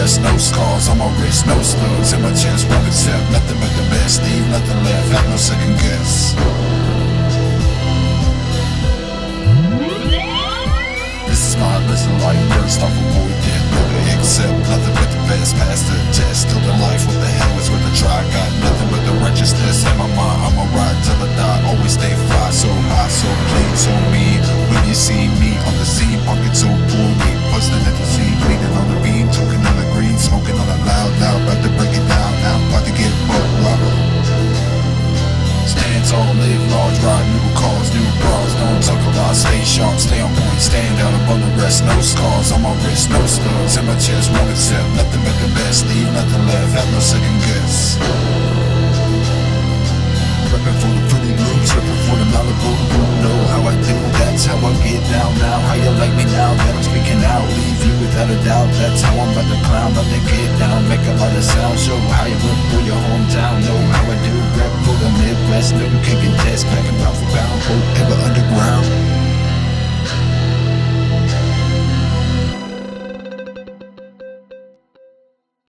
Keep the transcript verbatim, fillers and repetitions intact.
rest, no scars on my wrist, no slugs in my chest. Won't accept nothing but the best, leave nothing left, have no second guess. This is my listen like first off avoid death, never accept nothing but the best, past the test. Still the life, what the hell is worth a try? Got nothing but the righteousness in my mind. I'ma ride till I die, always stay fly, so high, so clean, so mean. When you see me on the scene, pocket so full, me busting at the scene, bleeding on the beam, talking on the green, smoking on the loud, loud, about to break it down now, about to get buck rubber. Stand tall, live large, ride new cars, new bras, don't talk a lot, stay sharp, stay on point, stand out above the rest, no scars on my wrist, no slugs in my chest, won't accept nothing but the best, leave nothing left, have no second guess. Reppin' for the pretty loops, reppin' for the Malibu, you know how I do, that's how I get down now, how you like me now, that I'm speaking out, leave you without a doubt, that's how I'm about to clown, about to get down, make a lot of sound, show how you rep for your hometown, know how I do, rep for the Midwest, know you can contest, packing pound for pound, forever